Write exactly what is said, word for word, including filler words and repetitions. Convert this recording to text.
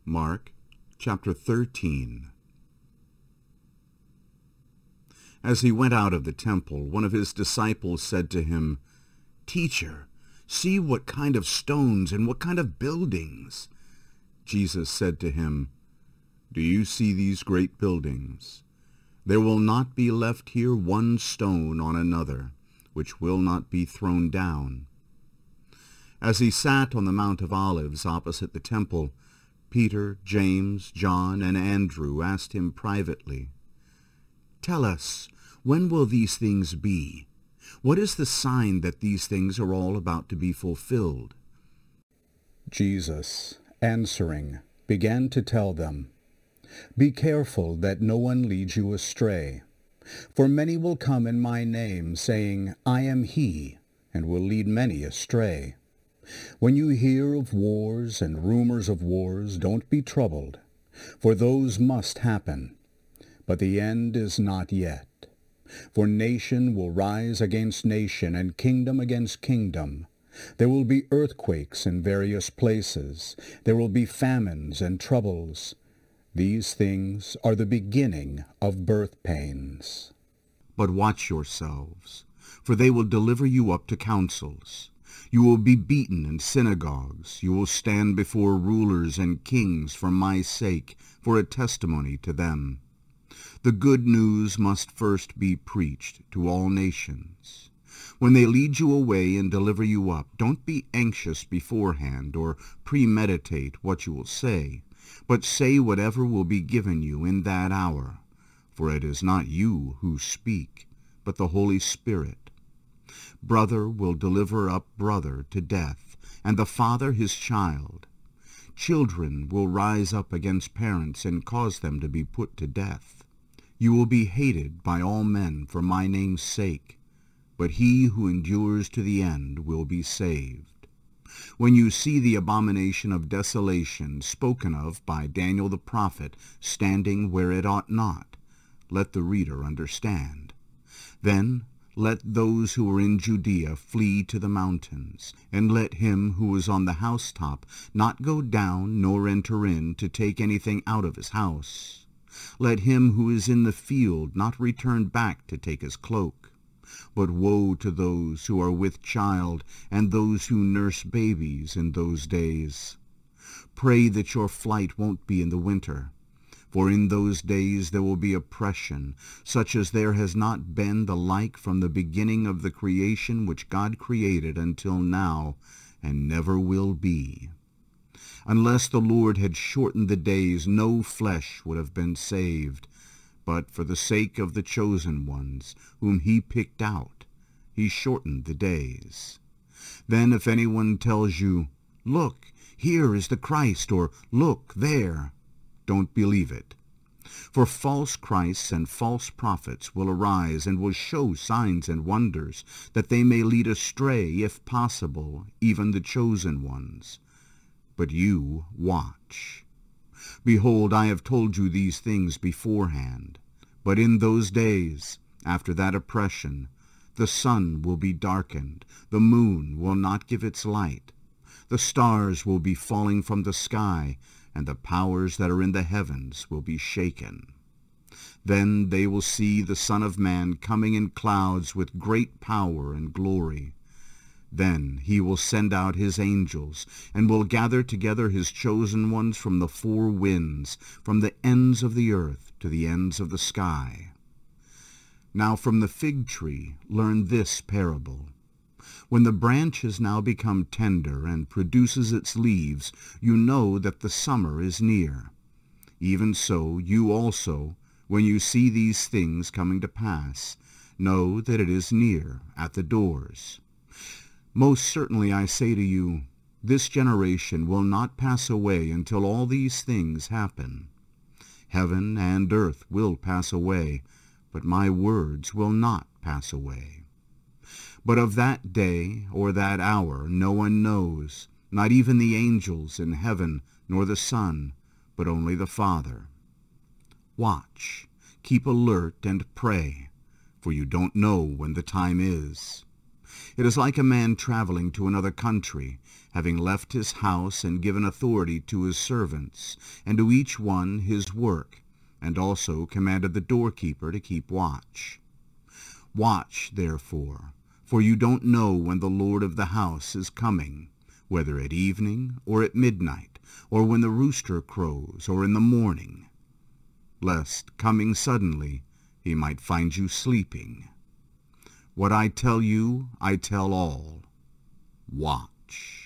Mark chapter thirteen. As he went out of the temple, one of his disciples said to him, "Teacher, see what kind of stones and what kind of buildings." Jesus said to him, "Do you see these great buildings? There will not be left here one stone on another, which will not be thrown down." As he sat on the Mount of Olives opposite the temple, Peter, James, John, and Andrew asked him privately, "Tell us, when will these things be? What is the sign that these things are all about to be fulfilled?" Jesus, answering, began to tell them, "Be careful that no one leads you astray. For many will come in my name, saying, 'I am he,' and will lead many astray. When you hear of wars and rumors of wars, don't be troubled, for those must happen. But the end is not yet. For nation will rise against nation, and kingdom against kingdom. There will be earthquakes in various places. There will be famines and troubles. These things are the beginning of birth pains. But watch yourselves, for they will deliver you up to councils. You will be beaten in synagogues. You will stand before rulers and kings for my sake, for a testimony to them. The good news must first be preached to all nations. When they lead you away and deliver you up, don't be anxious beforehand or premeditate what you will say, but say whatever will be given you in that hour, for it is not you who speak, but the Holy Spirit. Brother will deliver up brother to death, and the father his child. Children will rise up against parents and cause them to be put to death. You will be hated by all men for my name's sake, but he who endures to the end will be saved. When you see the abomination of desolation spoken of by Daniel the prophet standing where it ought not, let the reader understand. Then let those who are in Judea flee to the mountains, and let him who is on the housetop not go down nor enter in to take anything out of his house. Let him who is in the field not return back to take his cloak. But woe to those who are with child and those who nurse babies in those days. Pray that your flight won't be in the winter. For in those days there will be oppression, such as there has not been the like from the beginning of the creation which God created until now, and never will be. Unless the Lord had shortened the days, no flesh would have been saved. But for the sake of the chosen ones, whom he picked out, he shortened the days. Then if anyone tells you, 'Look, here is the Christ,' or 'Look, there,' don't believe it. For false Christs and false prophets will arise and will show signs and wonders, that they may lead astray, if possible, even the chosen ones. But you watch. Behold, I have told you these things beforehand. But in those days, after that oppression, the sun will be darkened, the moon will not give its light, the stars will be falling from the sky, and the powers that are in the heavens will be shaken. Then they will see the Son of Man coming in clouds with great power and glory. Then he will send out his angels, and will gather together his chosen ones from the four winds, from the ends of the earth to the ends of the sky. Now from the fig tree learn this parable. When the branch has now become tender and produces its leaves, you know that the summer is near. Even so, you also, when you see these things coming to pass, know that it is near, at the doors. Most certainly I say to you, this generation will not pass away until all these things happen. Heaven and earth will pass away, but my words will not pass away. But of that day or that hour no one knows, not even the angels in heaven, nor the Son, but only the Father. Watch, keep alert, and pray, for you don't know when the time is. It is like a man traveling to another country, having left his house and given authority to his servants, and to each one his work, and also commanded the doorkeeper to keep watch. Watch, therefore, for you don't know when the Lord of the house is coming, whether at evening or at midnight, or when the rooster crows, or in the morning, lest, coming suddenly, he might find you sleeping. What I tell you, I tell all. Watch.